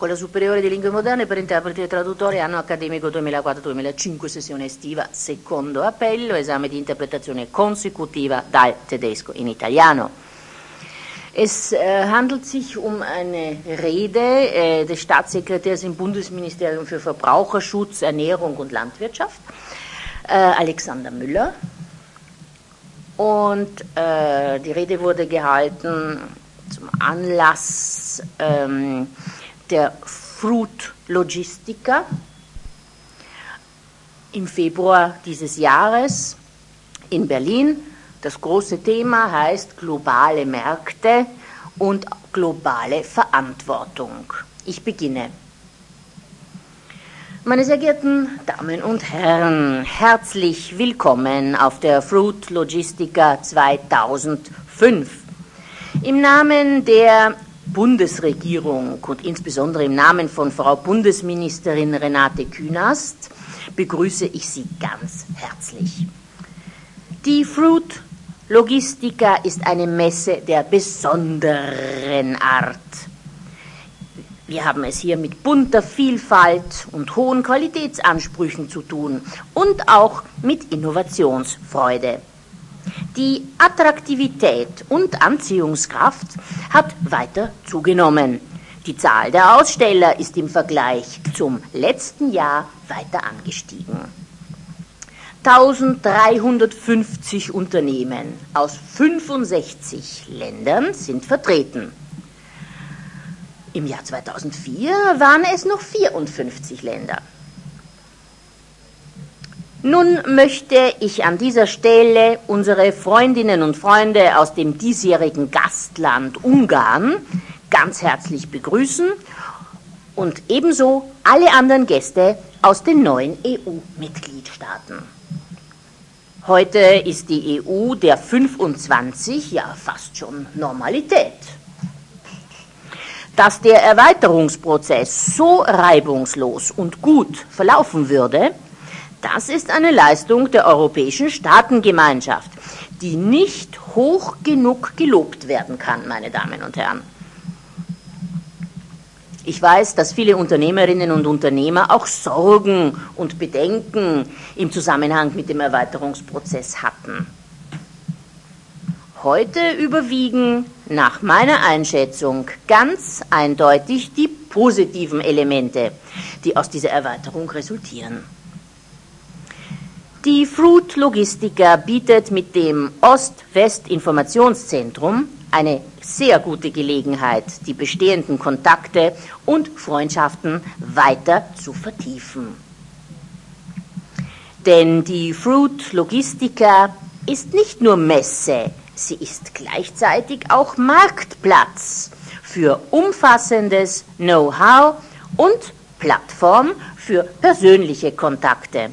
Scuola Superiore di Lingue Moderne per interpreti e traduttori, anno accademico 2004-2005, sessione estiva, secondo appello, esame di interpretazione consecutiva dal tedesco in italiano. Es handelt sich um eine Rede des Staatssekretärs im Bundesministerium für Verbraucherschutz, Ernährung und Landwirtschaft, Alexander Müller. Und die Rede wurde gehalten zum Anlass der Fruit Logistica im Februar dieses Jahres in Berlin. Das große Thema heißt globale Märkte und globale Verantwortung. Ich beginne. Meine sehr geehrten Damen und Herren, herzlich willkommen auf der Fruit Logistica 2005. Im Namen der Bundesregierung und insbesondere im Namen von Frau Bundesministerin Renate Künast begrüße ich Sie ganz herzlich. Die Fruit Logistica ist eine Messe der besonderen Art. Wir haben es hier mit bunter Vielfalt und hohen Qualitätsansprüchen zu tun und auch mit Innovationsfreude. Die Attraktivität und Anziehungskraft hat weiter zugenommen. Die Zahl der Aussteller ist im Vergleich zum letzten Jahr weiter angestiegen. 1350 Unternehmen aus 65 Ländern sind vertreten. Im Jahr 2004 waren es noch 54 Länder. Nun möchte ich an dieser Stelle unsere Freundinnen und Freunde aus dem diesjährigen Gastland Ungarn ganz herzlich begrüßen und ebenso alle anderen Gäste aus den neuen EU-Mitgliedstaaten. Heute ist die EU der 25 ja fast schon Normalität. Dass der Erweiterungsprozess so reibungslos und gut verlaufen würde, das ist eine Leistung der Europäischen Staatengemeinschaft, die nicht hoch genug gelobt werden kann, meine Damen und Herren. Ich weiß, dass viele Unternehmerinnen und Unternehmer auch Sorgen und Bedenken im Zusammenhang mit dem Erweiterungsprozess hatten. Heute überwiegen nach meiner Einschätzung ganz eindeutig die positiven Elemente, die aus dieser Erweiterung resultieren. Die Fruit Logistica bietet mit dem Ost-West-Informationszentrum eine sehr gute Gelegenheit, die bestehenden Kontakte und Freundschaften weiter zu vertiefen. Denn die Fruit Logistica ist nicht nur Messe, sie ist gleichzeitig auch Marktplatz für umfassendes Know-how und Plattform für persönliche Kontakte.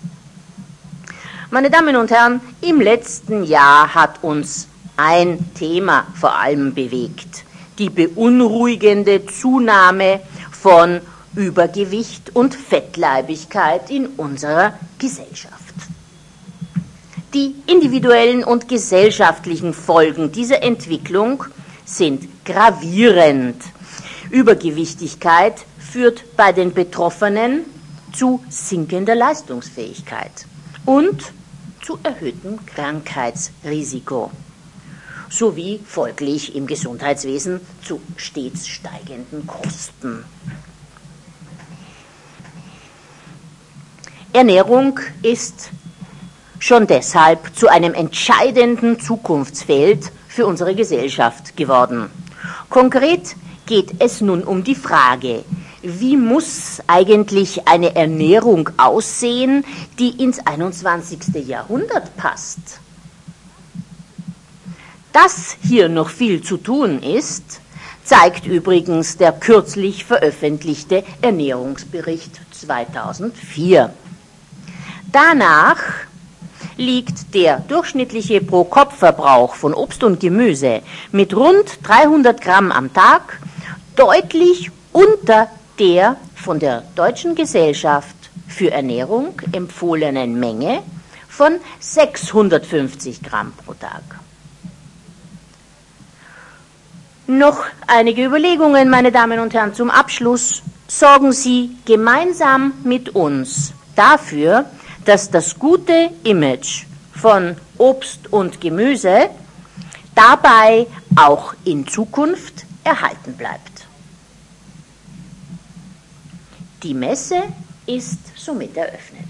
Meine Damen und Herren, im letzten Jahr hat uns ein Thema vor allem bewegt: die beunruhigende Zunahme von Übergewicht und Fettleibigkeit in unserer Gesellschaft. Die individuellen und gesellschaftlichen Folgen dieser Entwicklung sind gravierend. Übergewichtigkeit führt bei den Betroffenen zu sinkender Leistungsfähigkeit und zu erhöhtem Krankheitsrisiko, sowie folglich im Gesundheitswesen zu stets steigenden Kosten. Ernährung ist schon deshalb zu einem entscheidenden Zukunftsfeld für unsere Gesellschaft geworden. Konkret geht es nun um die Frage: Wie muss eigentlich eine Ernährung aussehen, die ins 21. Jahrhundert passt? Dass hier noch viel zu tun ist, zeigt übrigens der kürzlich veröffentlichte Ernährungsbericht 2004. Danach liegt der durchschnittliche Pro-Kopf-Verbrauch von Obst und Gemüse mit rund 300 Gramm am Tag deutlich unter der von der Deutschen Gesellschaft für Ernährung empfohlenen Menge von 650 Gramm pro Tag. Noch einige Überlegungen, meine Damen und Herren, zum Abschluss. Sorgen Sie gemeinsam mit uns dafür, dass das gute Image von Obst und Gemüse dabei auch in Zukunft erhalten bleibt. Die Messe ist somit eröffnet.